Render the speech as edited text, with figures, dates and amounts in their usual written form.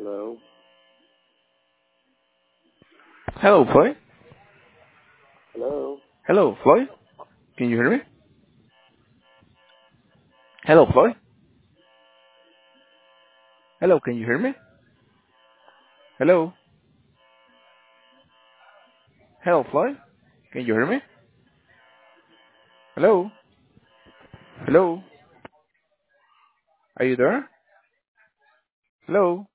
Hello? Hello, Floyd. Hello? Hello, Floyd. Can you hear me? Hello, Floyd. Hello, can you hear me? Hello. Hello, Floyd. Can you hear me? Hello. Hello. Are you there? Hello.